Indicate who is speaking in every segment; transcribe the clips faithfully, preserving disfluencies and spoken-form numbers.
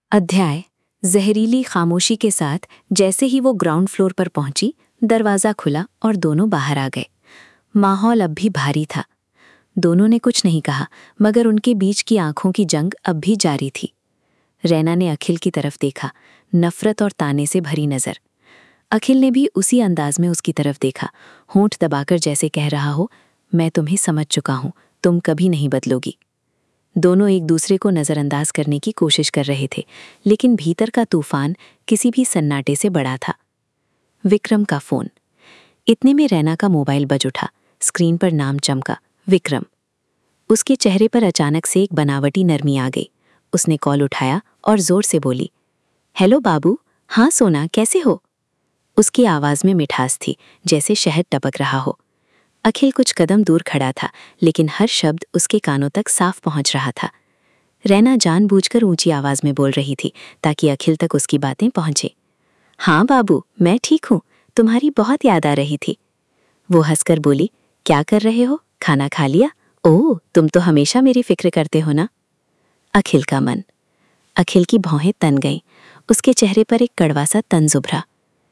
Speaker 1: अध्याय जहरीली खामोशी के साथ जैसे ही वो ग्राउंड फ्लोर पर पहुंची, दरवाज़ा खुला और दोनों बाहर आ गए। माहौल अब भी भारी था। दोनों ने कुछ नहीं कहा, मगर उनके बीच की आंखों की जंग अब भी जारी थी। रैना ने अखिल की तरफ देखा, नफरत और ताने से भरी नज़र। अखिल ने भी उसी अंदाज में उसकी तरफ देखा, होंठ दबाकर जैसे कह रहा हो, मैं तुम्हें समझ चुका हूं, तुम कभी नहीं बदलोगी। दोनों एक दूसरे को नज़रअंदाज करने की कोशिश कर रहे थे, लेकिन भीतर का तूफान किसी भी सन्नाटे से बड़ा था। विक्रम का फोन। इतने में रैना का मोबाइल बज उठा। स्क्रीन पर नाम चमका, विक्रम। उसके चेहरे पर अचानक से एक बनावटी नरमी आ गई। उसने कॉल उठाया और जोर से बोली, हेलो बाबू। हाँ सोना, कैसे हो? उसकी आवाज़ में मिठास थी, जैसे शहद टपक रहा हो। अखिल कुछ कदम दूर खड़ा था, लेकिन हर शब्द उसके कानों तक साफ पहुंच रहा था। रैना जानबूझकर ऊंची आवाज में बोल रही थी, ताकि अखिल तक उसकी बातें पहुंचे। हाँ बाबू, मैं ठीक हूँ, तुम्हारी बहुत याद आ रही थी। वो हंसकर बोली, क्या कर रहे हो? खाना खा लिया? ओह, तुम तो हमेशा मेरी फिक्र करते हो ना। अखिल का मन। अखिल की भौहें तन गईं। उसके चेहरे पर एक कड़वा सा तंज उभरा।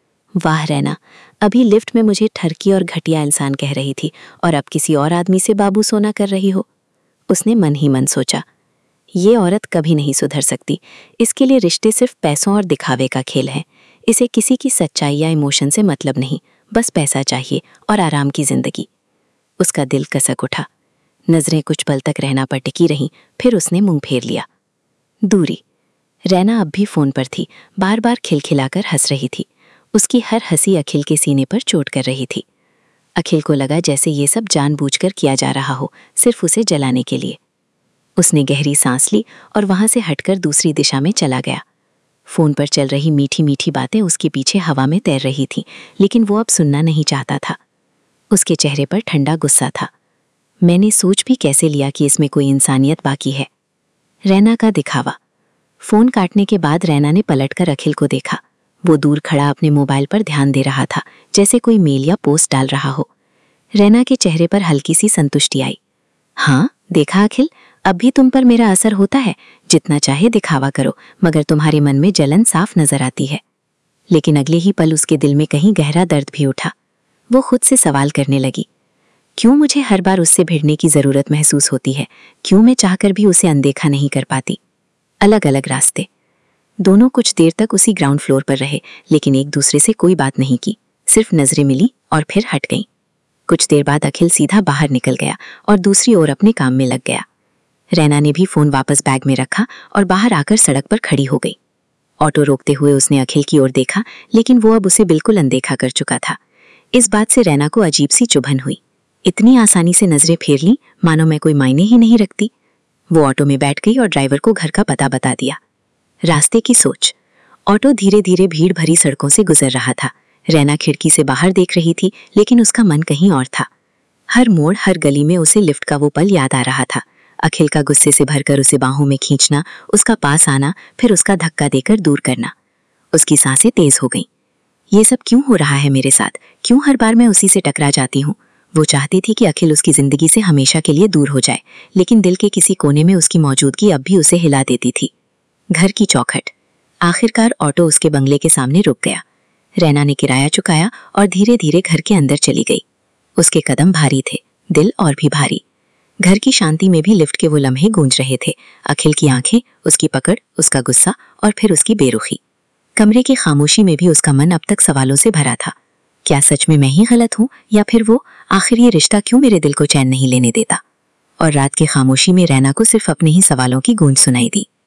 Speaker 1: वाह रैना, अभी लिफ्ट में मुझे ठरकी और घटिया इंसान कह रही थी, और अब किसी और आदमी से बाबू सोना कर रही हो। उसने मन ही मन सोचा, ये औरत कभी नहीं सुधर सकती। इसके लिए रिश्ते सिर्फ पैसों और दिखावे का खेल है। इसे किसी की सच्चाई या इमोशन से मतलब नहीं, बस पैसा चाहिए और आराम की जिंदगी। उसका दिल कसक उठा। नजरें कुछ पल तक रहना पर टिकी रहीं, फिर उसने मुंह फेर लिया। दूरी। रैना अब भी फोन पर थी, बार बार खिलखिलाकर हंस रही थी। उसकी हर हंसी अखिल के सीने पर चोट कर रही थी। अखिल को लगा जैसे ये सब जानबूझकर किया जा रहा हो, सिर्फ उसे जलाने के लिए। उसने गहरी सांस ली और वहां से हटकर दूसरी दिशा में चला गया। फोन पर चल रही मीठी मीठी बातें उसके पीछे हवा में तैर रही थीं, लेकिन वो अब सुनना नहीं चाहता था। उसके चेहरे पर ठंडा गुस्सा था। मैंने सोच भी कैसे लिया कि इसमें कोई इंसानियत बाकी है। रैना का दिखावा। फोन काटने के बाद रैना ने पलटकर अखिल को देखा। वो दूर खड़ा अपने मोबाइल पर ध्यान दे रहा था, जैसे कोई मेल या पोस्ट डाल रहा हो। रैना के चेहरे पर हल्की सी संतुष्टि आई। हाँ देखा अखिल, अब भी तुम पर मेरा असर होता है। जितना चाहे दिखावा करो, मगर तुम्हारे मन में जलन साफ नजर आती है। लेकिन अगले ही पल उसके दिल में कहीं गहरा दर्द भी उठा। वो खुद से सवाल करने लगी, क्यों मुझे हर बार उससे भिड़ने की जरूरत महसूस होती है? क्यों मैं चाहकर भी उसे अनदेखा नहीं कर पाती? अलग अलग रास्ते। दोनों कुछ देर तक उसी ग्राउंड फ्लोर पर रहे, लेकिन एक दूसरे से कोई बात नहीं की। सिर्फ नजरें मिली और फिर हट गईं। कुछ देर बाद अखिल सीधा बाहर निकल गया और दूसरी ओर अपने काम में लग गया। रैना ने भी फोन वापस बैग में रखा और बाहर आकर सड़क पर खड़ी हो गई। ऑटो रोकते हुए उसने अखिल की ओर देखा, लेकिन वो अब उसे बिल्कुल अनदेखा कर चुका था। इस बात से रैना को अजीब सी चुभन हुई। इतनी आसानी से नजरें फेर ली, मानो मैं कोई मायने ही नहीं रखती। वो ऑटो में बैठ गई और ड्राइवर को घर का पता बता दिया। रास्ते की सोच। ऑटो धीरे धीरे भीड़ भरी सड़कों से गुजर रहा था। रैना खिड़की से बाहर देख रही थी, लेकिन उसका मन कहीं और था। हर मोड़, हर गली में उसे लिफ्ट का वो पल याद आ रहा था। अखिल का गुस्से से भरकर उसे बाहों में खींचना, उसका पास आना, फिर उसका धक्का देकर दूर करना। उसकी सांसें तेज हो गईं। ये सब क्यों हो रहा है मेरे साथ? क्यों हर बार मैं उसी से टकरा जाती हूँ? वो चाहती थी कि अखिल उसकी जिंदगी से हमेशा के लिए दूर हो जाए, लेकिन दिल के किसी कोने में उसकी मौजूदगी अब भी उसे हिला देती थी। घर की चौखट। आखिरकार ऑटो उसके बंगले के सामने रुक गया। रैना ने किराया चुकाया और धीरे धीरे घर के अंदर चली गई। उसके कदम भारी थे, दिल और भी भारी। घर की शांति में भी लिफ्ट के वो लम्हे गूंज रहे थे। अखिल की आंखें, उसकी पकड़, उसका गुस्सा और फिर उसकी बेरुखी। कमरे की खामोशी में भी उसका मन अब तक सवालों से भरा था। क्या सच में मैं ही गलत हूँ, या फिर वो? आखिर ये रिश्ता क्यों मेरे दिल को चैन नहीं लेने देता? और रात की खामोशी में रैना को सिर्फ अपने ही सवालों की गूंज सुनाई दी।